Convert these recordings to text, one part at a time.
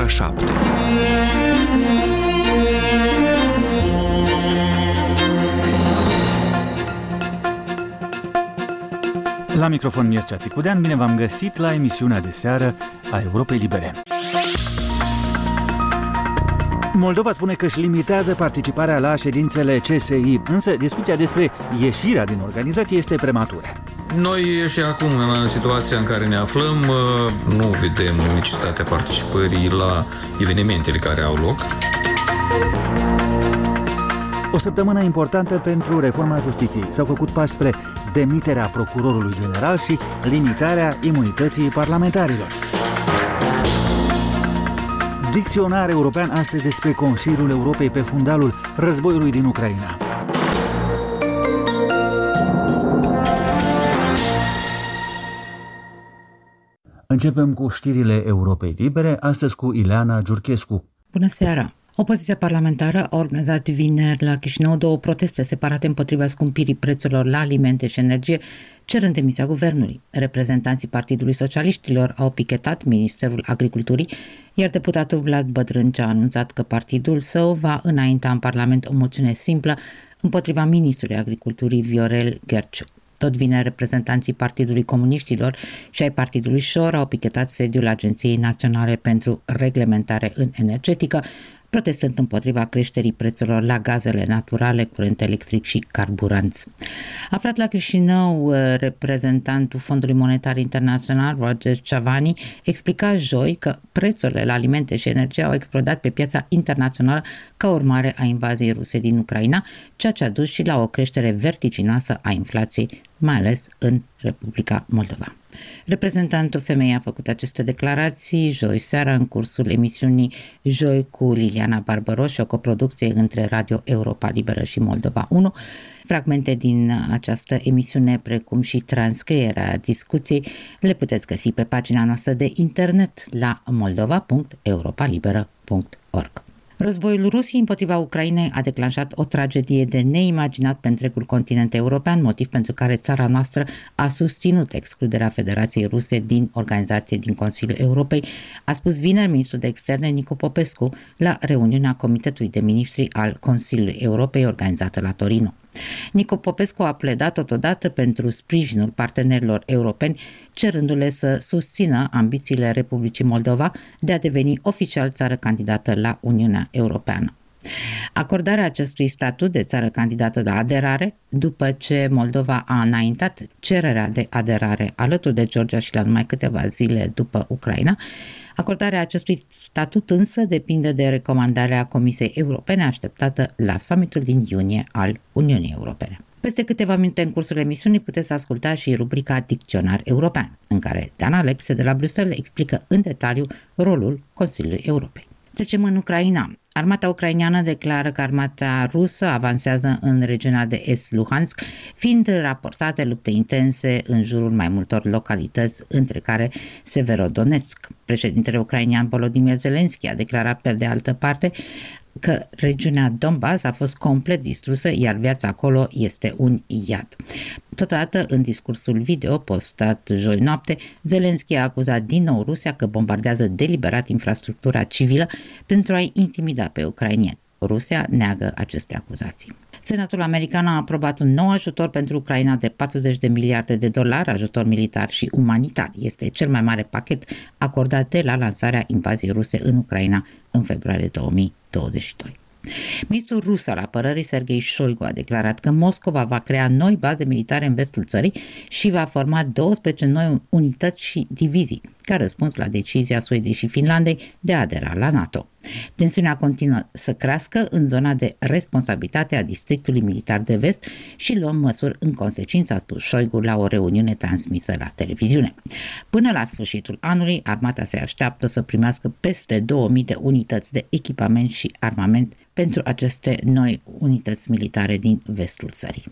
ora 7. La microfon Mircea Țicudean, bine v-am găsit la emisiunea de seară a Europei Libere. Moldova spune că își limitează participarea la ședințele CSI, însă discuția despre ieșirea din organizație este prematură. Noi și acum, în situația în care ne aflăm, nu vedem necesitatea participării la evenimentele care au loc. O săptămână importantă pentru reforma justiției. S-au făcut pași spre demiterea procurorului general și limitarea imunității parlamentarilor. Dicționar european astăzi despre Consiliul Europei pe fundalul războiului din Ucraina. Începem cu știrile Europei Libere, astăzi cu Ileana Giurchescu. Bună seara! Opoziția parlamentară a organizat vineri la Chișinău 2 proteste separate împotriva scumpirii prețurilor la alimente și energie, cerând demisia guvernului. Reprezentanții Partidului Socialiștilor au pichetat Ministerul Agriculturii, iar deputatul Vlad Bătrâncea a anunțat că partidul său va înainta în Parlament o moțiune simplă împotriva ministrului Agriculturii Viorel Gherciu. Tot vineri, reprezentanții Partidului Comuniștilor și ai Partidului Șor au pichetat sediul Agenției Naționale pentru Reglementare în Energetică, protestând împotriva creșterii prețurilor la gazele naturale, curent electric și carburanți. Aflat la Chișinău, reprezentantul Fondului Monetar Internațional, Roger Chavani, explica joi că prețurile la alimente și energie au explodat pe piața internațională ca urmare a invaziei ruse din Ucraina, ceea ce a dus și la o creștere vertiginoasă a inflației, mai ales în Republica Moldova. Reprezentantul femeii a făcut aceste declarații joi seara în cursul emisiunii Joi cu Liliana Barbaroș, o coproducție între Radio Europa Liberă și Moldova 1. Fragmente din această emisiune, precum și transcrierea discuției, le puteți găsi pe pagina noastră de internet la moldova.europalibera.org. Războiul Rusiei împotriva Ucrainei a declanșat o tragedie de neimaginat pe întregul continent european, motiv pentru care țara noastră a susținut excluderea Federației Ruse din organizație din Consiliul Europei, a spus vineri ministrul de externe Nicu Popescu la reuniunea Comitetului de Ministri al Consiliului Europei organizată la Torino. Nicu Popescu a pledat totodată pentru sprijinul partenerilor europeni, cerându-le să susțină ambițiile Republicii Moldova de a deveni oficial țară candidată la Uniunea Europeană. Acordarea acestui statut de țară candidată la aderare, după ce Moldova a înaintat cererea de aderare alături de Georgia și la numai câteva zile după Ucraina, acordarea acestui statut însă depinde de recomandarea Comisiei Europene așteptată la summitul din iunie al Uniunii Europene. Peste câteva minute în cursul emisiunii puteți asculta și rubrica Dicționar European, în care Dana Lepse de la Bruxelles explică în detaliu rolul Consiliului Europei. Trecem în Ucraina. Armata ucraineană declară că armata rusă avansează în regiunea de est Luhansk, fiind raportate lupte intense în jurul mai multor localități, între care Severodonetsk. Președintele ucrainean Volodymyr Zelensky a declarat pe de altă parte că regiunea Donbass a fost complet distrusă, iar viața acolo este un iad. Totodată, în discursul video postat joi noapte, Zelensky a acuzat din nou Rusia că bombardează deliberat infrastructura civilă pentru a-i intimida pe ucrainieni. Rusia neagă aceste acuzații. Senatul american a aprobat un nou ajutor pentru Ucraina de 40 de miliarde de dolari, ajutor militar și umanitar. Este cel mai mare pachet acordat de la lansarea invaziei ruse în Ucraina în februarie 2022. Ministrul rus al apărării Sergei Shoigu a declarat că Moscova va crea noi baze militare în vestul țării și va forma 12 noi unități și divizii, ca răspuns la decizia Suediei și Finlandei de a adera la NATO. Tensiunea continuă să crească în zona de responsabilitate a districtului militar de vest și luăm măsuri în consecință, a spus Shoigu la o reuniune transmisă la televiziune. Până la sfârșitul anului, armata se așteaptă să primească peste 2000 de unități de echipament și armament pentru aceste noi unități militare din vestul țării.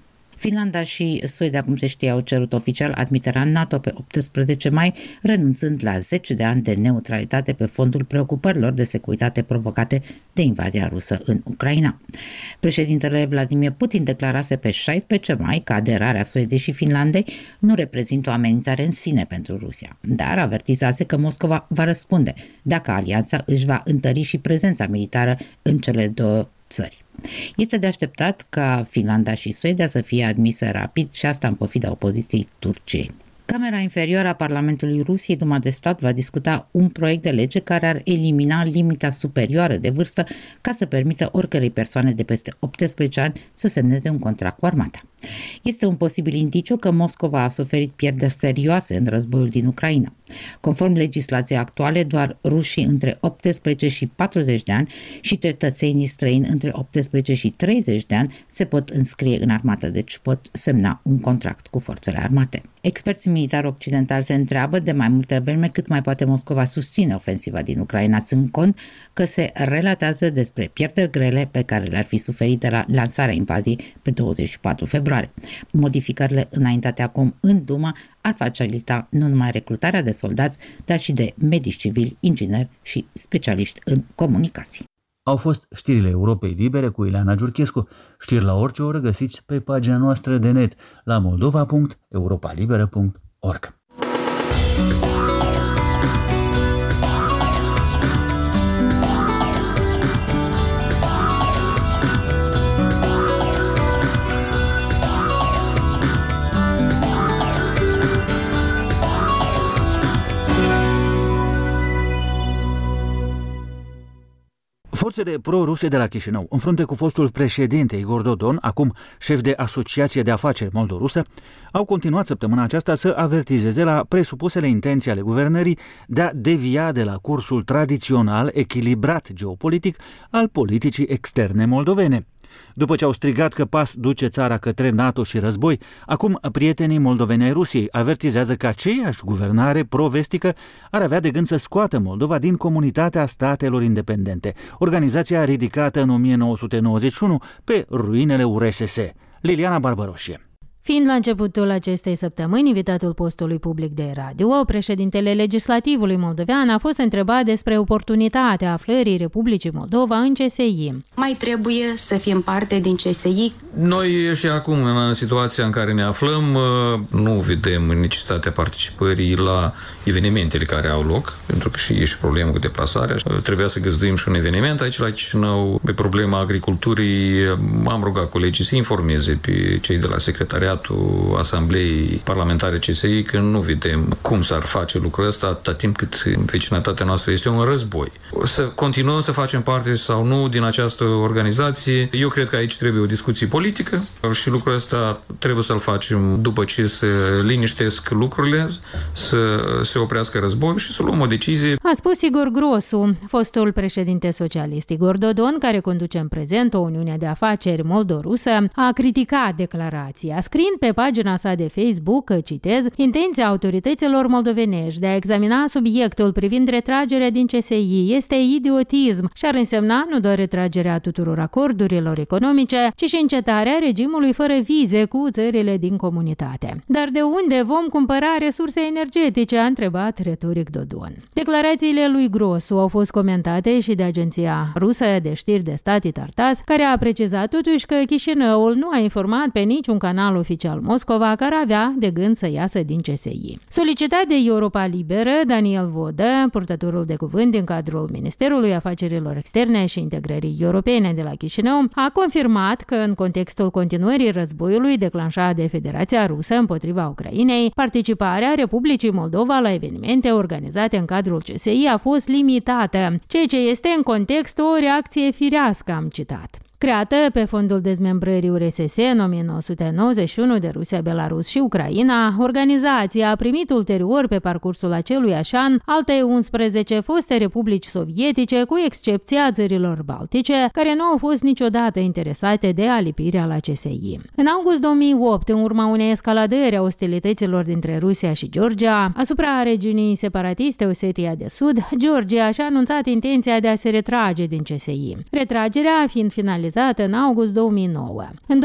Finlanda și Suedia, cum se știe, au cerut oficial admiterea în NATO pe 18 mai, renunțând la 10 de ani de neutralitate pe fondul preocupărilor de securitate provocate de invazia rusă în Ucraina. Președintele Vladimir Putin declarase pe 16 mai că aderarea Suediei și Finlandei nu reprezintă o amenințare în sine pentru Rusia, dar avertizase că Moscova va răspunde dacă alianța își va întări și prezența militară în cele două țări. Este de așteptat ca Finlanda și Suedia să fie admise rapid și asta în pofida opoziției Turciei. Camera inferioară a Parlamentului Rusiei, Duma de Stat, va discuta un proiect de lege care ar elimina limita superioară de vârstă ca să permită oricărei persoane de peste 18 ani să semneze un contract cu armata. Este un posibil indiciu că Moscova a suferit pierderi serioase în războiul din Ucraina. Conform legislației actuale, doar rușii între 18 și 40 de ani și cetățenii străini între 18 și 30 de ani se pot înscrie în armată, deci pot semna un contract cu forțele armate. Experții militari occidentali se întreabă de mai multe vreme cât mai poate Moscova susține ofensiva din Ucraina, ținând cont că se relatează despre pierderi grele pe care le-ar fi suferit de la lansarea invaziei pe 24 februarie. Modificările înaintate acum în Duma ar facilita nu numai recrutarea de soldați, dar și de medici civili, ingineri și specialiști în comunicații. Au fost știrile Europei Libere cu Ileana Giurchescu. Știri la orice oră găsiți pe pagina noastră de net la moldova.europalibera.org. Forțele pro-ruse de la Chișinău, în frunte cu fostul președinte Igor Dodon, acum șef de Asociație de Afaceri Moldo-Rusă, au continuat săptămâna aceasta să avertizeze la presupusele intenții ale guvernării de a devia de la cursul tradițional echilibrat geopolitic al politicii externe moldovene. După ce au strigat că pas duce țara către NATO și război, acum prietenii moldoveni ai Rusiei avertizează că aceeași guvernare pro-vestică ar avea de gând să scoată Moldova din Comunitatea Statelor Independente, organizația ridicată în 1991 pe ruinele URSS. Liliana Barbaroșie. Fiind la începutul acestei săptămâni invitatul postului public de radio, președintele legislativului moldovean a fost întrebat despre oportunitatea aflării Republicii Moldova în CSI. Mai trebuie să fim parte din CSI? Noi și acum, în situația în care ne aflăm, nu vedem necesitatea participării la evenimentele care au loc, pentru că și e și problemă cu deplasarea. Trebuia să găzduim și un eveniment aici la Chișinău pe problema agriculturii. Am rugat colegii să informeze pe cei de la secretariat Asambleei Parlamentare CSI că nu vedem cum s-ar face lucrul ăsta atâta timp cât vecinătatea noastră este un război. Să continuăm să facem parte sau nu din această organizație, eu cred că aici trebuie o discuție politică și lucrul ăsta trebuie să-l facem după ce se liniștesc lucrurile, să se oprească războiul și să luăm o decizie. A spus Igor Grosu, fostul președinte socialist. Igor Dodon, care conduce în prezent o Uniune de Afaceri Moldo-Rusă, a criticat declarația, scriind pe pagina sa de Facebook, citez, intenția autorităților moldovenești de a examina subiectul privind retragerea din CSI este idiotism și ar însemna nu doar retragerea tuturor acordurilor economice, ci și încetarea regimului fără vize cu țările din comunitate. Dar de unde vom cumpăra resurse energetice? A întrebat retoric Dodon. Declarațiile lui Grosu au fost comentate și de agenția rusă de știri de stat Tartas, care a precizat totuși că Chișinăul nu a informat pe niciun canal oficial Moscova care avea de gând să iasă din CSI. Solicitat de Europa Liberă, Daniel Vodă, purtătorul de cuvânt din cadrul Ministerului Afacerilor Externe și Integrării Europene de la Chișinău, a confirmat că în contextul continuării războiului declanșat de Federația Rusă împotriva Ucrainei, participarea Republicii Moldova la evenimente organizate în cadrul CSI a fost limitată, ceea ce este în context o reacție firească, am citat. Creată pe fondul dezmembrării URSS în 1991 de Rusia, Belarus și Ucraina, organizația a primit ulterior pe parcursul aceluiași an alte 11 foste republici sovietice, cu excepția țărilor baltice, care nu au fost niciodată interesate de alipirea la CSI. În august 2008, în urma unei escaladări a ostilităților dintre Rusia și Georgia, asupra regiunii separatiste Osetia de Sud, Georgia și-a anunțat intenția de a se retrage din CSI. Retragerea fiind finalizată finalizat în august 2009. În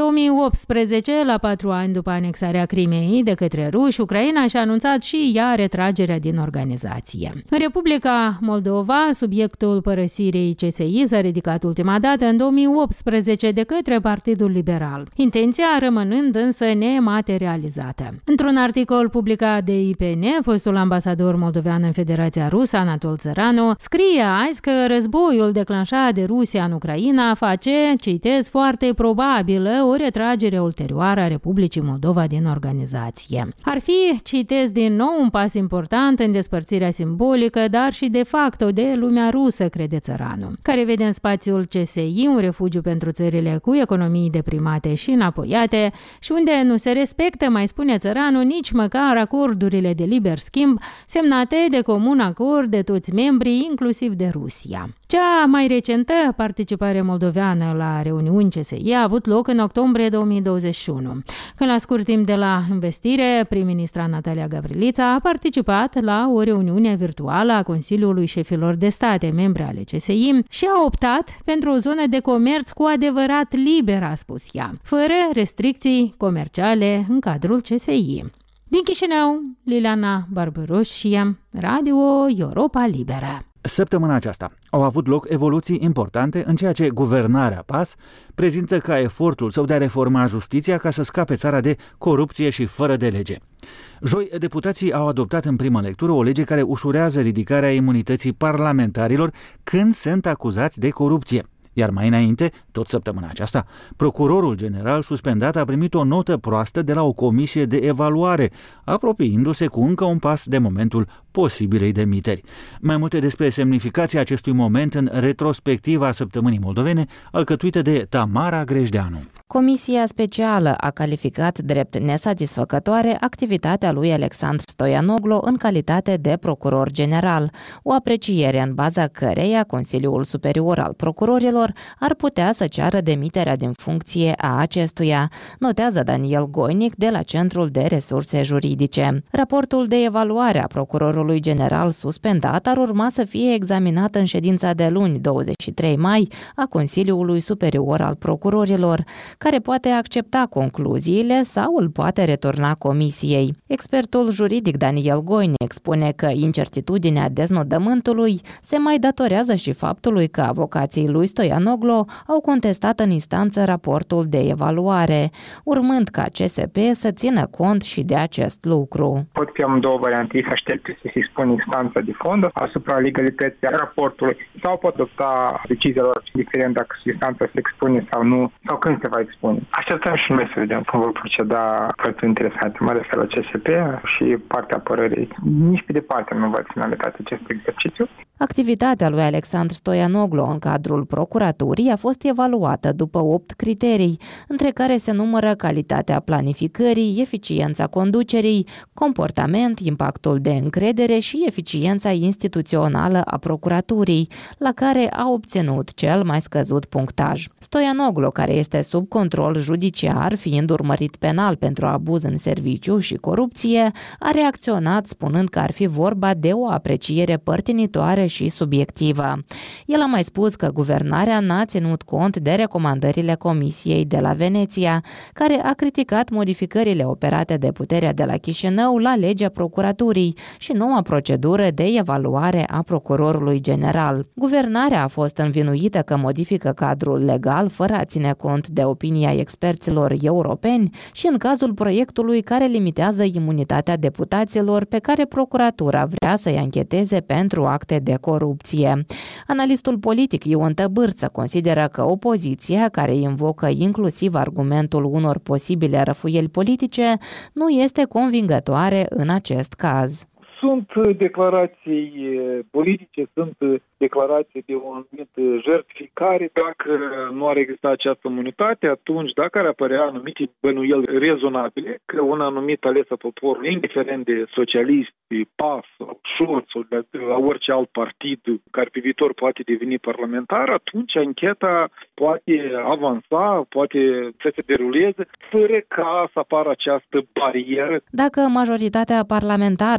2018, la 4 ani după anexarea Crimeei de către ruși, Ucraina și-a anunțat și ea retragerea din organizație. În Republica Moldova, subiectul părăsirii CSI s-a ridicat ultima dată în 2018 de către Partidul Liberal, intenția rămânând însă nematerializată. Într-un articol publicat de IPN, fostul ambasador moldovean în Federația Rusă, Anatol Țăranu, scrie azi că războiul declanșat de Rusia în Ucraina face, citez, foarte probabilă o retragere ulterioară a Republicii Moldova din organizație. Ar fi, citez din nou, un pas important în despărțirea simbolică, dar și de facto de lumea rusă, crede Țăranu, care vede în spațiul CSI un refugiu pentru țările cu economii deprimate și înapoiate și unde nu se respectă, mai spune Țăranu, nici măcar acordurile de liber schimb semnate de comun acord de toți membrii, inclusiv de Rusia. Cea mai recentă participare moldoveană la reuniuni CSI a avut loc în octombrie 2021, când la scurt timp de la investire, prim-ministra Natalia Gavrilița a participat la o reuniune virtuală a Consiliului Șefilor de State, membre ale CSI, și a optat pentru o zonă de comerț cu adevărat liberă, a spus ea, fără restricții comerciale în cadrul CSI. Din Chișinău, Liliana Barbaroșie, Radio Europa Liberă. Săptămâna aceasta au avut loc evoluții importante în ceea ce guvernarea PAS prezintă ca efortul său de a reforma justiția ca să scape țara de corupție și fără de lege. Joi, deputații au adoptat în primă lectură o lege care ușurează ridicarea imunității parlamentarilor când sunt acuzați de corupție. Iar mai înainte, tot săptămâna aceasta, procurorul general suspendat a primit o notă proastă de la o comisie de evaluare, apropiindu-se cu încă un pas de momentul posibilei demiteri. Mai multe despre semnificația acestui moment în retrospectiva săptămânii moldovene, alcătuită de Tamara Grejdeanu. Comisia specială a calificat drept nesatisfăcătoare activitatea lui Alexandru Stoianoglu în calitate de procuror general, o apreciere în baza căreia Consiliul Superior al Procurorilor ar putea să ceară demiterea din funcție a acestuia, notează Daniel Goinic de la Centrul de Resurse Juridice. Raportul de evaluare a procurorului general suspendat ar urma să fie examinat în ședința de luni, 23 mai, a Consiliului Superior al Procurorilor, care poate accepta concluziile sau îl poate returna comisiei. Expertul juridic Daniel Goinic spune că incertitudinea deznodământului se mai datorează și faptului că avocații lui Stoianoglu au contestat în instanță raportul de evaluare, urmând ca CSP să țină cont și de acest lucru. Pot fi amândouă variante, să aștepte să se expune instanța de fond asupra legalității raportului sau pot opta decizia lor, indiferent dacă instanța se expune sau nu, sau când se va expune. Așteptăm și noi să vedem cum vor proceda părți interesante, mă refer la CSP și partea apărării. Nici pe departe nu va finalitate acest exercițiu. Activitatea lui Alexandru Stoianoglu în cadrul procuraturii a fost evaluată după 8 criterii, între care se numără calitatea planificării, eficiența conducerii, comportament, impactul de încredere și eficiența instituțională a procuraturii, la care a obținut cel mai scăzut punctaj. Stoianoglu, care este sub control judiciar, fiind urmărit penal pentru abuz în serviciu și corupție, a reacționat spunând că ar fi vorba de o apreciere părtinitoare și subiectivă. El a mai spus că guvernarea n-a ținut cont de recomandările Comisiei de la Veneția, care a criticat modificările operate de puterea de la Chișinău la legea procuraturii și noua procedură de evaluare a procurorului general. Guvernarea a fost învinuită că modifică cadrul legal fără a ține cont de opinia experților europeni și în cazul proiectului care limitează imunitatea deputaților pe care procuratura vrea să-i ancheteze pentru acte de corupție. Analistul politic Ion Tăbârță consideră că opoziția, care invocă inclusiv argumentul unor posibile răfuieli politice, nu este convingătoare în acest caz. Sunt declarații politice, sunt declarații de o anumită jertfificare. Dacă nu ar exista această imunitate, atunci dacă ar apărea anumite bănuieli rezonabile că un anumit ales a poporului, indiferent de socialiști, PAS, Șurț sau de orice alt partid care pe viitor poate deveni parlamentar, atunci ancheta poate avansa, poate să se deruleze, fără ca să apară această barieră. Dacă majoritatea parlamentară va obține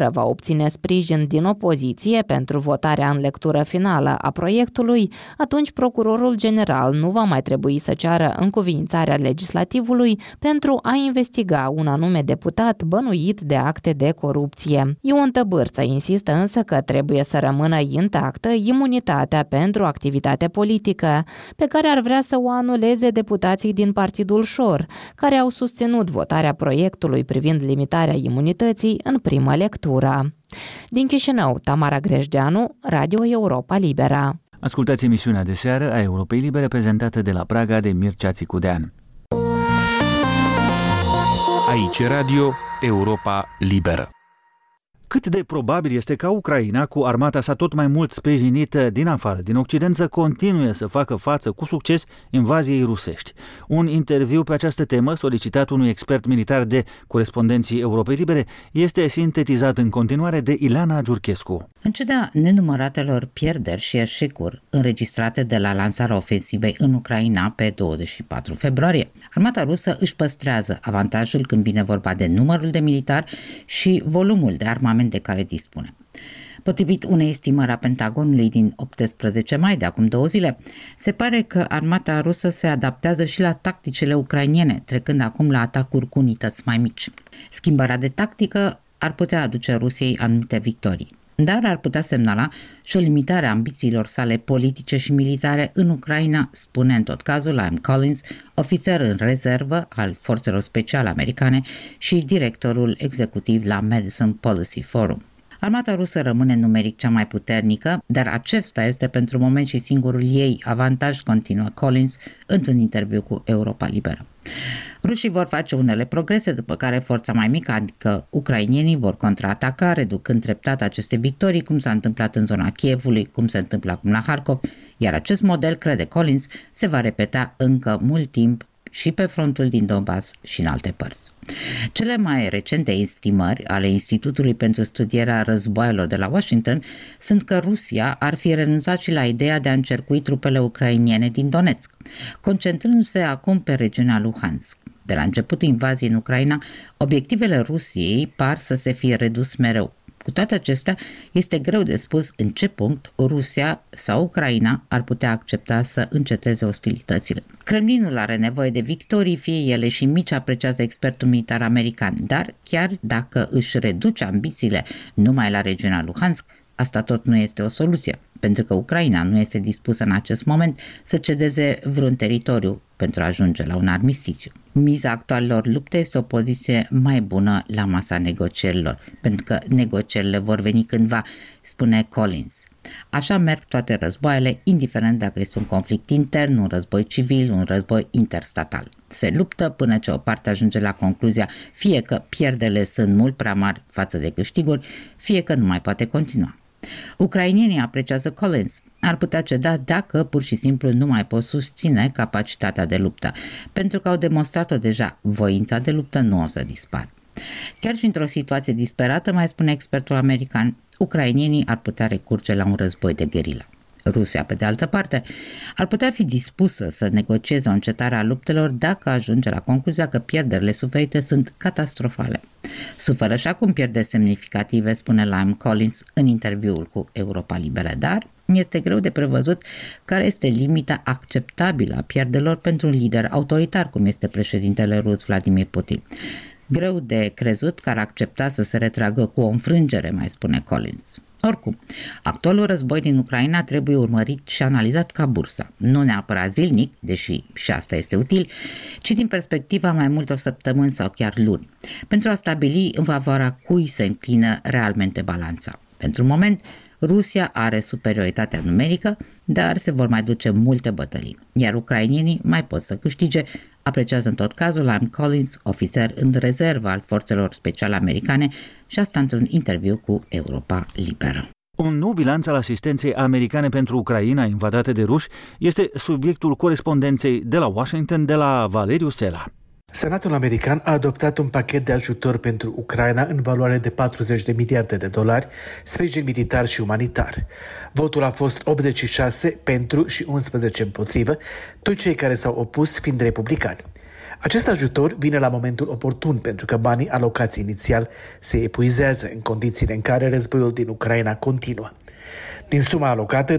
obține sprijin din opoziție pentru votarea în lectură finală a proiectului, atunci procurorul general nu va mai trebui să ceară încuviințarea legislativului pentru a investiga un anume deputat bănuit de acte de corupție. Ion Tăbârță insistă însă că trebuie să rămână intactă imunitatea pentru activitate politică, pe care ar vrea să o anuleze deputații din Partidul Șor, care au susținut votarea proiectului privind limitarea imunității în primă lectură. Din Chișinău, Tamara Grejdeanu, Radio Europa Liberă. Ascultați emisiunea de seară a Europei Libere prezentată de la Praga de Mircea Țicudean. Aici Radio Europa Liberă. Cât de probabil este ca Ucraina, cu armata sa tot mai mult sprijinită din afară, din Occident, să continue să facă față cu succes invaziei rusești? Un interviu pe această temă, solicitat unui expert militar de Corespondenții Europei Libere, este sintetizat în continuare de Ileana Giurchescu. În ciuda nenumăratelor pierderi și eșecuri înregistrate de la lansarea ofensivei în Ucraina pe 24 februarie, armata rusă își păstrează avantajul când vine vorba de numărul de militari și volumul de armament de care dispune. Potrivit unei estimări a Pentagonului din 18 mai, de acum 2 zile, se pare că armata rusă se adaptează și la tacticile ucrainene, trecând acum la atacuri cu unități mai mici. Schimbarea de tactică ar putea aduce Rusiei anumite victorii, dar ar putea semnala și o limitare a ambițiilor sale politice și militare în Ucraina, spune în tot cazul Liam Collins, ofițer în rezervă al forțelor speciale americane și directorul executiv la Madison Policy Forum. Armata rusă rămâne numeric cea mai puternică, dar acesta este pentru moment și singurul ei avantaj, continuă Collins într-un interviu cu Europa Liberă. Rușii vor face unele progrese, după care forța mai mică, adică ucrainienii, vor contraataca, reducând treptat aceste victorii, cum s-a întâmplat în zona Kievului, cum se întâmplă acum la Harkov, iar acest model, crede Collins, se va repeta încă mult timp și pe frontul din Donbass și în alte părți. Cele mai recente estimări ale Institutului pentru Studierea Războaielor de la Washington sunt că Rusia ar fi renunțat și la ideea de a încercui trupele ucrainiene din Donetsk, concentrându-se acum pe regiunea Luhansk. De la începutul invaziei în Ucraina, obiectivele Rusiei par să se fie redus mereu. Cu toate acestea, este greu de spus în ce punct Rusia sau Ucraina ar putea accepta să înceteze ostilitățile. Kremlinul are nevoie de victorii, fie ele și mici, apreciază expertul militar american, dar chiar dacă își reduce ambițiile numai la regiunea Luhansk, asta tot nu este o soluție, pentru că Ucraina nu este dispusă în acest moment să cedeze vreun teritoriu pentru a ajunge la un armistițiu. Miza actualelor lupte este o poziție mai bună la masa negocierilor, pentru că negocierile vor veni cândva, spune Collins. Așa merg toate războaiele, indiferent dacă este un conflict intern, un război civil, un război interstatal. Se luptă până ce o parte ajunge la concluzia fie că pierderile sunt mult prea mari față de câștiguri, fie că nu mai poate continua. Ucrainienii, apreciază Collins, ar putea ceda dacă pur și simplu nu mai pot susține capacitatea de luptă, pentru că au demonstrat-o deja, voința de luptă nu o să dispară. Chiar și într-o situație disperată, mai spune expertul american, ucrainienii ar putea recurge la un război de gherilă. Rusia, pe de altă parte, ar putea fi dispusă să negocieze o încetare a luptelor dacă ajunge la concluzia că pierderile suferite sunt catastrofale. Suferă și acum pierderi semnificative, spune Liam Collins în interviul cu Europa Liberă, dar este greu de prevăzut care este limita acceptabilă a pierderilor pentru un lider autoritar, cum este președintele rus Vladimir Putin. Greu de crezut că ar accepta să se retragă cu o înfrângere, mai spune Collins. Oricum, actualul război din Ucraina trebuie urmărit și analizat ca bursa, nu neapărat zilnic, deși și asta este util, ci din perspectiva mai multor săptămâni sau chiar luni, pentru a stabili în favoarea cui se înclină realmente balanța. Pentru moment, Rusia are superioritatea numerică, dar se vor mai duce multe bătălii, iar ucrainienii mai pot să câștige, apreciază în tot cazul Liam Collins, ofițer în rezervă al forțelor speciale americane, și asta într-un interviu cu Europa Liberă. Un nou bilanț al asistenței americane pentru Ucraina invadată de ruși este subiectul corespondenței de la Washington de la Valeriu Sela. Senatul american a adoptat un pachet de ajutor pentru Ucraina în valoare de 40 de miliarde de dolari, sprijin militar și umanitar. Votul a fost 86 pentru și 11 împotrivă, toți cei care s-au opus fiind republicani. Acest ajutor vine la momentul oportun pentru că banii alocați inițial se epuizează în condițiile în care războiul din Ucraina continuă. Din suma alocată,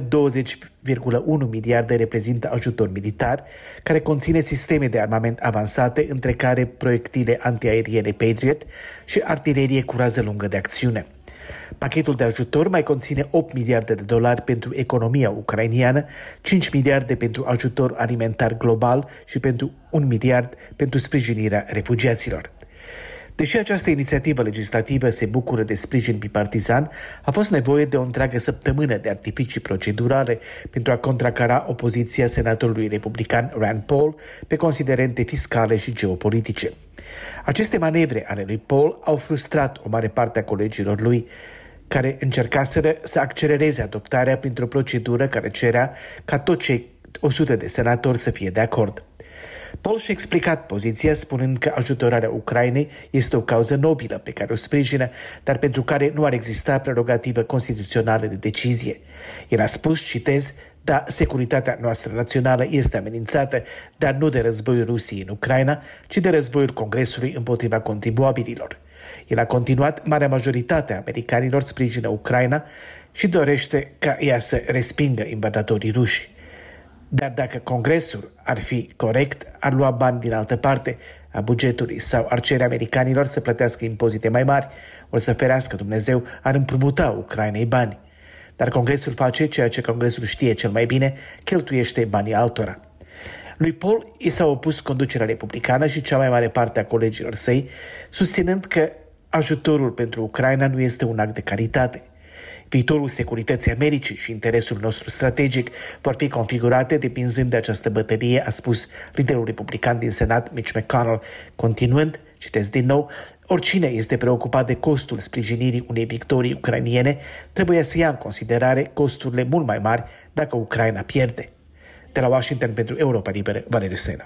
20,1 miliarde reprezintă ajutor militar, care conține sisteme de armament avansate, între care proiectile antiaeriene Patriot și artilerie cu rază lungă de acțiune. Pachetul de ajutor mai conține 8 miliarde de dolari pentru economia ucrainiană, 5 miliarde pentru ajutor alimentar global și pentru 1 miliard pentru sprijinirea refugiaților. Deși această inițiativă legislativă se bucură de sprijin bipartizan, a fost nevoie de o întreagă săptămână de artificii procedurale pentru a contracara opoziția senatorului republican Rand Paul pe considerente fiscale și geopolitice. Aceste manevre ale lui Paul au frustrat o mare parte a colegilor lui, care încercaseră să accelereze adoptarea printr-o procedură care cerea ca toți cei 100 de senatori să fie de acord. Paul și-a explicat poziția spunând că ajutorarea Ucrainei este o cauză nobilă pe care o sprijină, dar pentru care nu ar exista prerogativă constituțională de decizie. El a spus, citez, da, securitatea noastră națională este amenințată, dar nu de războiul Rusiei în Ucraina, ci de războiul Congresului împotriva contribuabililor. El a continuat, marea majoritate a americanilor sprijină Ucraina și dorește ca ea să respingă invadatorii ruși. Dar dacă Congresul ar fi corect, ar lua bani din altă parte a bugetului sau ar cere americanilor să plătească impozite mai mari, ori să ferească Dumnezeu, ar împrumuta Ucrainei bani. Dar Congresul face ceea ce Congresul știe cel mai bine, cheltuiește banii altora. Lui Paul i s-a opus conducerea republicană și cea mai mare parte a colegilor săi, susținând că ajutorul pentru Ucraina nu este un act de caritate. Viitorul securității Americii și interesul nostru strategic vor fi configurate depinzând de această bătălie, a spus liderul republican din Senat, Mitch McConnell, continuând, citesc din nou, oricine este preocupat de costul sprijinirii unei victorii ucrainiene trebuie să ia în considerare costurile mult mai mari dacă Ucraina pierde. De la Washington pentru Europa Liberă, Valeriu Sena.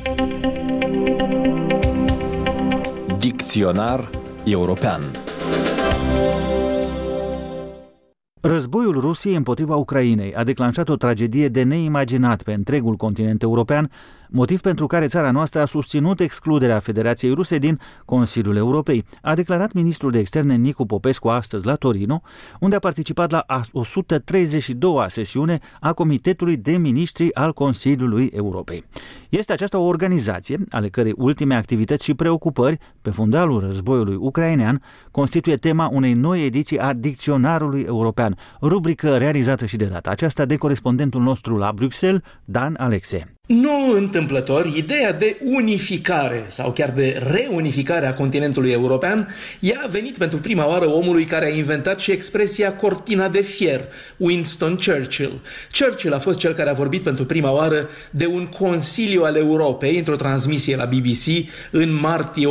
Dicționar european. Războiul Rusiei împotriva Ucrainei a declanșat o tragedie de neimaginat pe întregul continent european, motiv pentru care țara noastră a susținut excluderea Federației Ruse din Consiliul Europei, a declarat ministrul de externe Nicu Popescu astăzi la Torino, unde a participat la 132-a sesiune a Comitetului de Ministri al Consiliului Europei. Este aceasta o organizație, ale cărei ultime activități și preocupări pe fundalul războiului ucrainean constituie tema unei noi ediții a Dicționarului European, rubrică realizată și de data aceasta de corespondentul nostru la Bruxelles, Dan Alexe. Nu întâmplător, ideea de unificare sau chiar de reunificare a continentului european i-a venit pentru prima oară omului care a inventat și expresia cortina de fier, Winston Churchill. Churchill a fost cel care a vorbit pentru prima oară de un Consiliu al Europei într-o transmisie la BBC în martie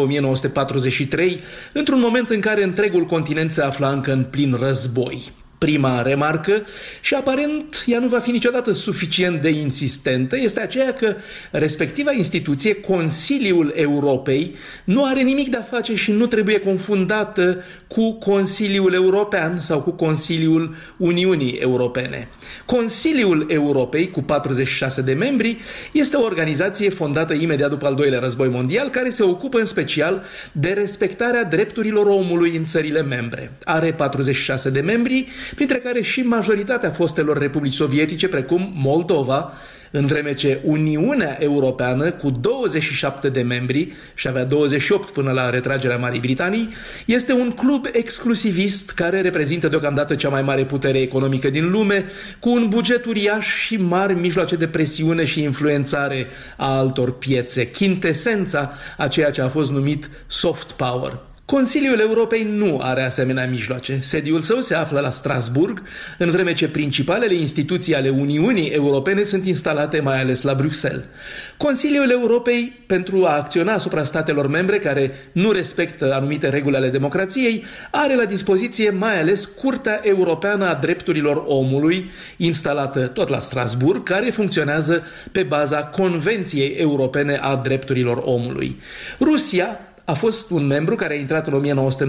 1943, într-un moment în care întregul continent se afla încă în plin război. Prima remarcă, și aparent ea nu va fi niciodată suficient de insistentă, este aceea că respectiva instituție, Consiliul Europei, nu are nimic de a face și nu trebuie confundată cu Consiliul European sau cu Consiliul Uniunii Europene. Consiliul Europei, cu 46 de membri, este o organizație fondată imediat după al doilea război mondial, care se ocupă în special de respectarea drepturilor omului în țările membre. Are 46 de membri, printre care și majoritatea fostelor republici sovietice, precum Moldova, în vreme ce Uniunea Europeană, cu 27 de membri, și avea 28 până la retragerea Marii Britanii, este un club exclusivist care reprezintă deocamdată cea mai mare putere economică din lume, cu un buget uriaș și mari mijloace de presiune și influențare a altor piețe, chintesența a ceea ce a fost numit soft power. Consiliul Europei nu are asemenea mijloace. Sediul său se află la Strasburg, în vreme ce principalele instituții ale Uniunii Europene sunt instalate mai ales la Bruxelles. Consiliul Europei, pentru a acționa asupra statelor membre care nu respectă anumite reguli ale democrației, are la dispoziție mai ales Curtea Europeană a Drepturilor Omului, instalată tot la Strasburg, care funcționează pe baza Convenției Europene a Drepturilor Omului. Rusia a fost un membru care a intrat în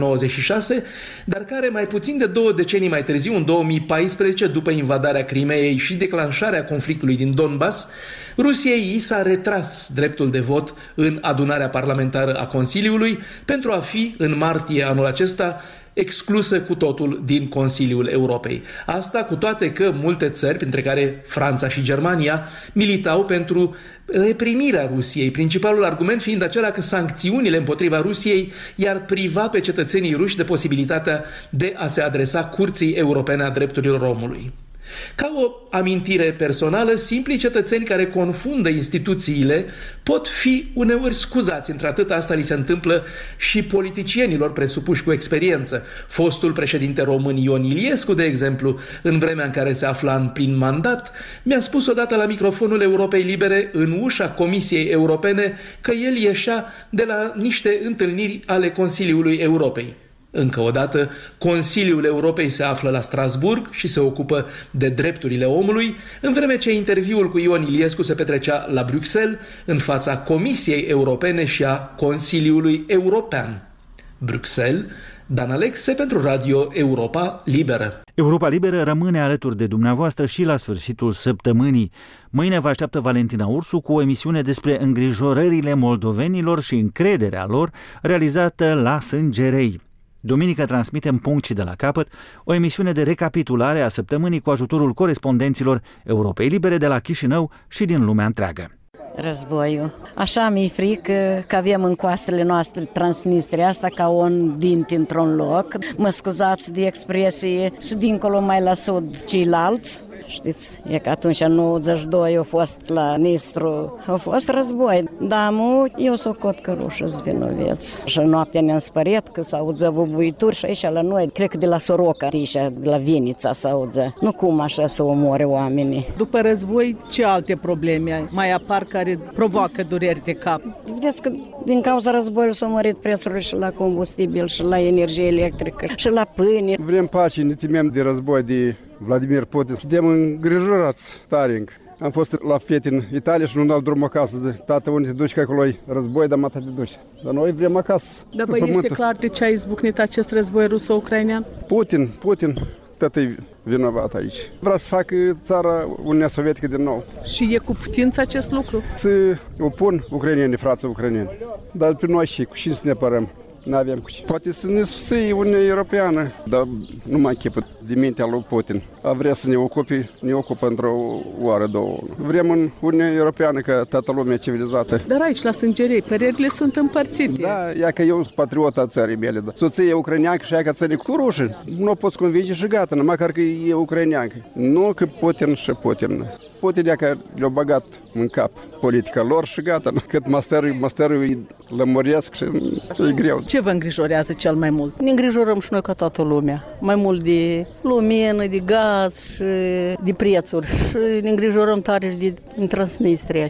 1996, dar care mai puțin de 2 decenii mai târziu, în 2014, după invadarea Crimeei și declanșarea conflictului din Donbass, Rusiei i s-a retras dreptul de vot în adunarea parlamentară a Consiliului pentru a fi, în martie anul acesta, exclusă cu totul din Consiliul Europei. Asta cu toate că multe țări, printre care Franța și Germania, militau pentru reprimirea Rusiei, principalul argument fiind acela că sancțiunile împotriva Rusiei i-ar priva pe cetățenii ruși de posibilitatea de a se adresa Curții Europene a Drepturilor Omului. Ca o amintire personală, simplii cetățeni care confundă instituțiile pot fi uneori scuzați, într-atât asta li se întâmplă și politicienilor presupuși cu experiență. Fostul președinte român Ion Iliescu, de exemplu, în vremea în care se afla în plin mandat, mi-a spus odată la microfonul Europei Libere, în ușa Comisiei Europene, că el ieșea de la niște întâlniri ale Consiliului Europei. Încă o dată, Consiliul Europei se află la Strasburg și se ocupă de drepturile omului, în vreme ce interviul cu Ion Iliescu se petrecea la Bruxelles, în fața Comisiei Europene și a Consiliului European. Bruxelles, Dan Alexe pentru Radio Europa Liberă. Europa Liberă rămâne alături de dumneavoastră și la sfârșitul săptămânii. Mâine vă așteaptă Valentina Ursu cu o emisiune despre îngrijorările moldovenilor și încrederea lor, realizată la Sângerei. Duminică transmitem Punct și de la capăt, o emisiune de recapitulare a săptămânii cu ajutorul corespondenților Europei Libere de la Chișinău și din lumea întreagă. Războiul. Așa mi-e frică că avem în coastele noastre Transnistria asta ca un dinte într-un loc. Mă scuzați de expresie și dincolo mai la sud ceilalți. Știți, e că atunci în 92 a fost la Nistru, a fost război. Dar eu socot că rușii-s vinoveți. Și noaptea ne-am spărit că s-auză bubuituri și aici la noi, cred că de la Soroca, aici, de la Vinița s-auză. Nu cum așa să omoare oamenii. După război, ce alte probleme mai apar care provoacă dureri de cap? Vedeți că din cauza războiului s-au mărit prețurile și la combustibil, și la energie electrică, și la pâine. Vrem pace, ne temem de război, de Vladimir Putin. Suntem îngrijorați tare încă. Am fost la fete în Italia și nu dau drum acasă. Tată, unde te duci, că acolo e război, dar mata te duci. Dar noi vrem acasă. Dar vă este clar de ce a izbucnit acest război ruso-ucrainean? Putin, tată e vinovat aici. Vrea să facă țara Uniunea Sovietică din nou. Și e cu putință acest lucru? Să opun ucrainieni, frații ucrainieni. Dar pe noi și cu cine să ne apărăm? N-avem cu ce. Poate să ne susții Uniunea Europeană, dar nu mai închipă de mintea lui Putin. A vrea să ne ocupă într-o oră, două. Vrem în Uniunea Europeană ca toată lumea civilizată. Dar aici, la Sângerei, părerile sunt împărțite. Da, ea că eu sunt patriot a țării mele. Da. Soția e ucraineancă și ea ca țării cu rușii. Nu o poți convinge și gata, măcar că e ucraineancă. Nu că Putin și Putin. Putin ea că le-a băgat în cap politica lor și gata. Cât masterul îi lămuresc și e greu. Ce vă îngrijorează cel mai mult? Ne îngrijorăm și noi ca toată lumea. Mai mult de lumină, de gaz și de prețuri. Și ne îngrijorăm tare și de Transnistria.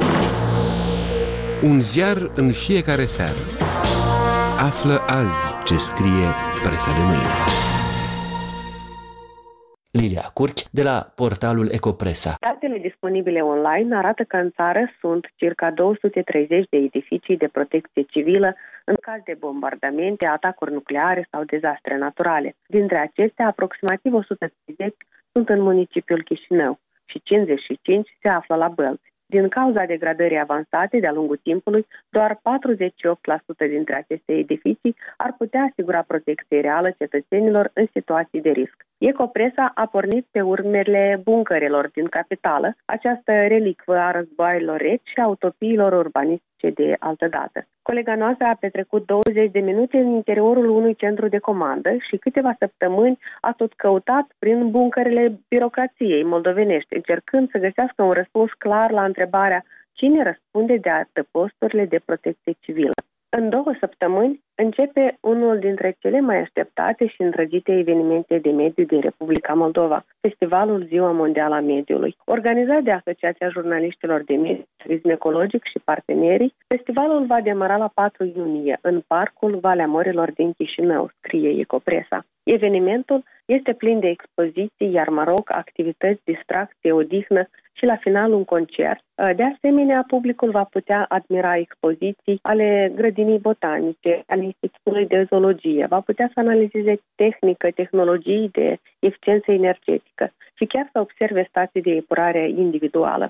Un ziar în fiecare seară. Află azi ce scrie presa de mâine. Lilia Curchi, de la portalul Ecopresa. Datele disponibile online arată că în țară sunt circa 230 de edificii de protecție civilă în caz de bombardamente, atacuri nucleare sau dezastre naturale. Dintre acestea, aproximativ 130 sunt în municipiul Chișinău și 55 se află la Bălți. Din cauza degradării avansate de-a lungul timpului, doar 48% dintre aceste edificii ar putea asigura protecție reală cetățenilor în situații de risc. Ecopresa a pornit pe urmele buncărelor din capitală, această relicvă a războaielor reci și a utopiilor urbanistice de altădată. Colega noastră a petrecut 20 de minute în interiorul unui centru de comandă și câteva săptămâni a tot căutat prin buncărele birocrației moldovenești, încercând să găsească un răspuns clar la întrebarea cine răspunde de adăposturile de protecție civilă. În 2 săptămâni începe unul dintre cele mai așteptate și îndrăgite evenimente de mediu din Republica Moldova, Festivalul Ziua Mondială a Mediului. Organizat de Asociația Jurnaliștilor de Mediu, Turism Ecologic și partenerii, festivalul va demara la 4 iunie în Parcul Valea Morilor din Chișinău, scrie Ecopresa. Evenimentul este plin de expoziții, iar activități, distracție, odihnă și la final un concert. De asemenea, publicul va putea admira expoziții ale grădinii botanice, ale Institutului de Zoologie, va putea să analizeze tehnică, tehnologii de eficiență energetică și chiar să observe stații de epurare individuală.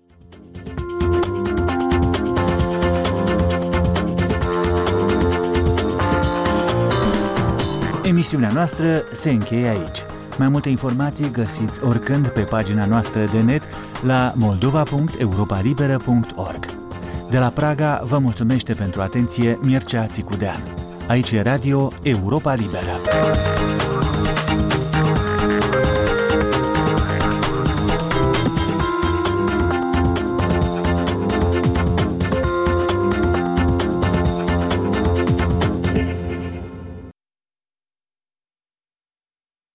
Emisiunea noastră se încheie aici. Mai multe informații găsiți oricând pe pagina noastră de net la moldova.europalibera.org. De la Praga vă mulțumește pentru atenție Mircea Țicudean. Aici e Radio Europa Liberă.